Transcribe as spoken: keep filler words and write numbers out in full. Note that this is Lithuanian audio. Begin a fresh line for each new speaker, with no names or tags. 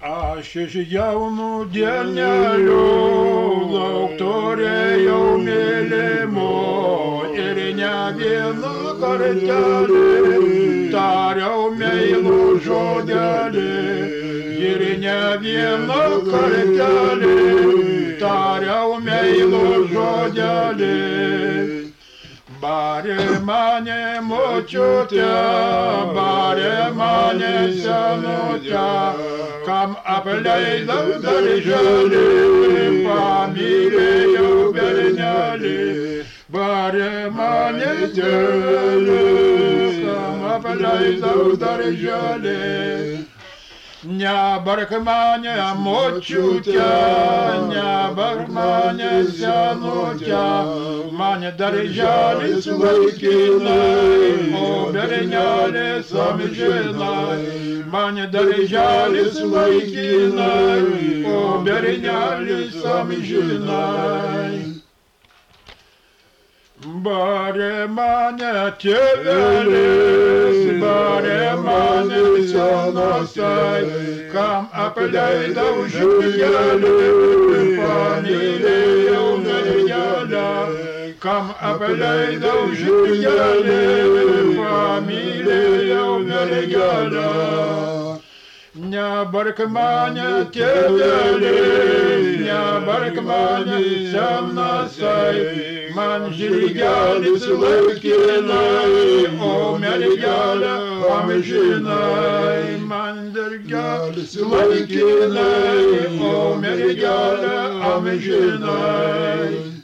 Aš iš jaunų dienelių daug turėjau mylimų ir ne vieną kartelį tariau meilų žodelį. Ir ne vieną kartelį tariau meilų žodelį. Barė mane močiutė, barė mane senutė, kam apleidau darželį, pamylėjau bernelį. Barė mane tėvelis, kam apleidau darželį. Nebark mane močiutė, nebark mane senutė, mane darželis laikinai, o bernelis amžinai. Mane darželis laikinai, o bernelis amžinai. Barė mane tėvelis, barė mane senasai, kam apleidau žirgelį, pamylėjau mergelę. Kam apleidau žirgelį, pamylėjau mergelę. Nebark mane tėvelis, nebark mane senasai, man žirgelis laikinai, o mergelė amžinai. Man žirgelis laikinai, o mergelė amžinai.